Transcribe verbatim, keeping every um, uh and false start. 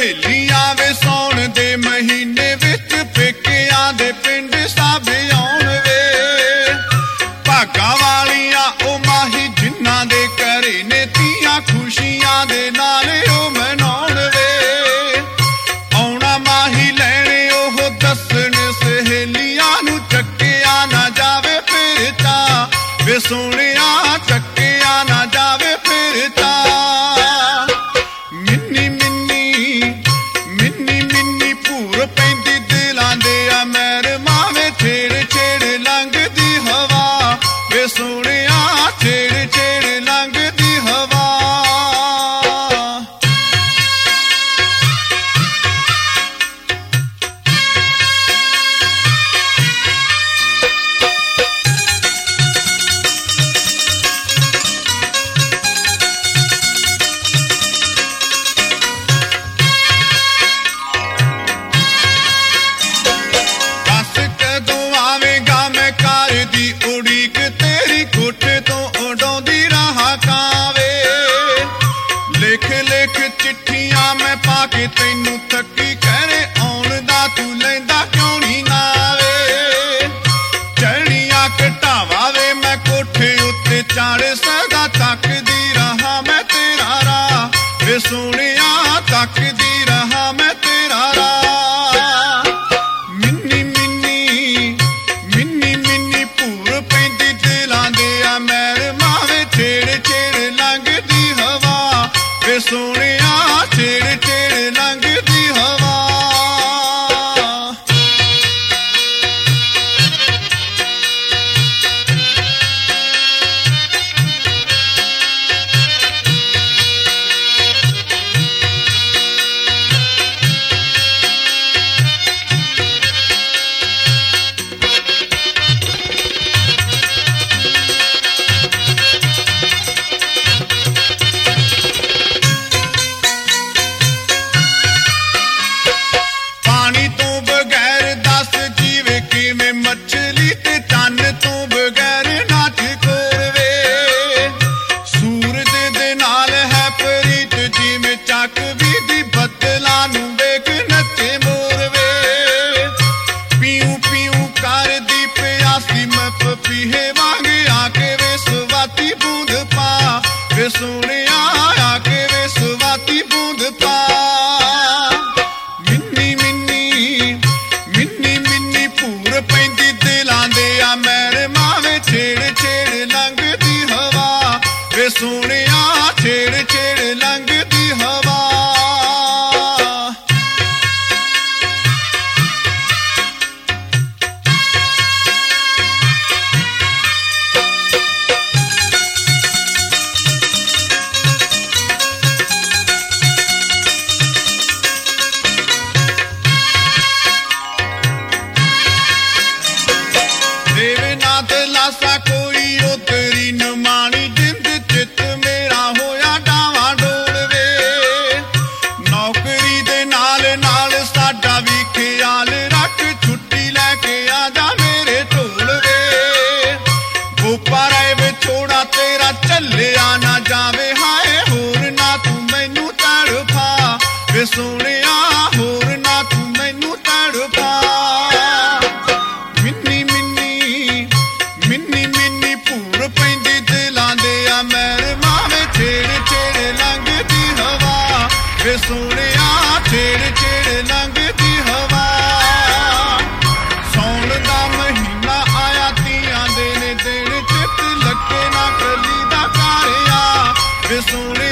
ਸਹੇਲੀਆਂ ਵੇ ਸਾਉਣ ਦੇ ਮਹੀਨੇ ਵਿੱਚ ਪੇਕਿਆਂ ਦੇ ਪਿੰਡ ਸਭ ਆਉਣ ਵੇ ਭਾਗਾਂ ਵਾਲੀਆਂ ਉਹ ਮਾਹੀ ਜਿਨ੍ਹਾਂ ਦੇ ਘਰੇ ਨੇ ਤੀਆਂ ਖੁਸ਼ੀਆਂ ਦੇ ਨਾਲ ਉਹ ਮਨਾਉਣ ਵੇ ਆਉਣਾ ਮਾਹੀ ਲੈਣੇ ਉਹ ਦੱਸਣ ਸਹੇਲੀਆਂ ਨੂੰ ਚੱਕਿਆ ਨਾ ਜਾਵੇ ਫਿਰ ਤਾਂ ਵੇ ਸੋਹਣਿਆ ਚੱਕਿਆ ਨਾ ਜਾਵੇ ਫਿਰ ਤਾਂ ਸੋਹਣਿਆ ਛੇੜ ਛੇੜ ਲੰਘਦੀ ਹਵਾ ਦੱਸ ਕਦੋਂ ਆਵੇਂਗਾ ਮੈਂ ਘਰ ਦੀ ਉਡੀਕ ਤੇਰੀ ਕੋਠੇ ਤੋਂ ਉਡਾਉਂਦੀ ਰਹਾ ਕਾਵੇ ਲਿਖ ਲਿਖ ਚਿੱਠੀਆਂ ਮੈਂ ਪਾ ਕੇ ਤੈਨੂੰ ਥੱਕੀ ਘਰੇ ਆਉਣ ਦਾ ਤੂੰ ਲੈਂਦਾ ਕਿਉਂ ਨਹੀਂ ਨਾਵੇ ਚੜ੍ਹਨੀਆਂ ਘਟਾਵਾ ਵੇ ਮੈਂ ਕੋਠੇ ਉੱਤੇ ਚੜ੍ਹ ਸਦਾ ਤੱਕਦੀ ਰਹਾ ਮੈਂ ਤੇਰਾ ਰਾਹ ਵੇ ਸੋਹਣਿਆ ਤੱਕਦੀ ਰਹਾ ਮੈਂ ਤੇਰਾ ਰਾਹ ਸੋਹਣਿਆ ਛੇੜ ਛੇੜ ਲੰਘਦੀ ਹਵਾ ਮੱਛਲੀ ਤੇ ਚੰਨ ਤੋਂ ਬਗੈਰ ਨਾਚ ਕੋਰਵੇ ਸੂਰਜ ਦੇ ਨਾਲ ਹੈ ਪ੍ਰੀਤ ਜਿਵੇਂ ਚੱਕ ਵੀ ਦੀ ਬੱਦਲਾਂ ਨੂੰ ਵੇਖ ਨੱਚੇ ਮੋਰਵੇ ਪੀਊ ਪੀਊ ਕਰਦੀ ਪਿਆਸੀ ਮੈਂ ਪਪੀਹੇ ਵਾਂਗ ਆ ਕੇ ਵੇ ਸਵਾਤੀ ਬੂੰਦ ਪਾ ਵੇ ਸੋਹਣਿਆ ਆ ਕੇ ਵੇ ਸਵਾਤੀ ਬੂੰਦ ਪਾ ਮਿੰਨੀ ਮਿੰਨੀ ਮਿੰਨੀ ਮਿੰਨੀ ਭੂਰ ਪੈਂਦੀ ਦਿਲਾਂ ਦੇ ਆ ਮੈਰ ਮਾਵੇ ਛੇੜ ਛੇੜ ਲੰਘਦੀ ਹਵਾ ਵੇ ਸੋਹਣਿਆ ਛੇੜ ਛੇੜ ਲੰਘਦੀ ਹਵਾ ਲਾਸਾ ਕੋਈ ਉਹ ਤੇਰੀ ਨਮਾਣੀ ਜਿੰਦ ਚਿੱਤ ਮੇਰਾ ਹੋਇਆ ਡਾਵਾਂ ਡੋਲ ਵੇ ਨੌਕਰੀ ਦੇ ਨਾਲ ਨਾਲ ਸਾਡਾ ਵੀ ਖਿਆਲ ਰੱਖ ਛੁੱਟੀ ਲੈ ਕੇ ਆ ਜਾ ਮੇਰੇ ਢੋਲ ਵੇ ਗੋਪਾ ਰਾਏ ਵੇ ਛੋੜਾ ਤੇਰਾ ਚੱਲਿਆ ਨਾ ਜਾਵੇ ਹਾਏ ਹੋਰ ਨਾ ਤੂੰ ਮੈਨੂੰ ਤੜਫਾ ਵੇ ਸੋਹਣਿਆ ਹੋਰ ਨਾ ਤੂੰ ਮੈਨੂੰ ਤੜਫਾ ਮਿੰਨੀ ਮਿੰਨੀ ਮਿੰਨੀ ਮਿੰਨੀ ਭੂਰ ਪੈਂਦੀ ਦਿਲਾਂ ਦੇ ਆ ਮੈਰ ਮਾਵੇ ਛੇੜ ਛੇੜ ਲੰਘਦੀ ਹਵਾ ਵੇ ਸੋਹਣਿਆ ਛੇੜ ਛੇੜ ਲੰਘਦੀ ਹਵਾ ਸੌਣ ਦਾ ਮਹੀਨਾ ਆਇਆ ਤੀਆਂ ਦੇ ਨੇ ਦਿਨ ਚਿੱਤ ਲੱਗੇ ਨਾ ਕਲੀ ਦਾ ਕਾਰਿਆ ਵੇ ਸੋਹਣਿਆ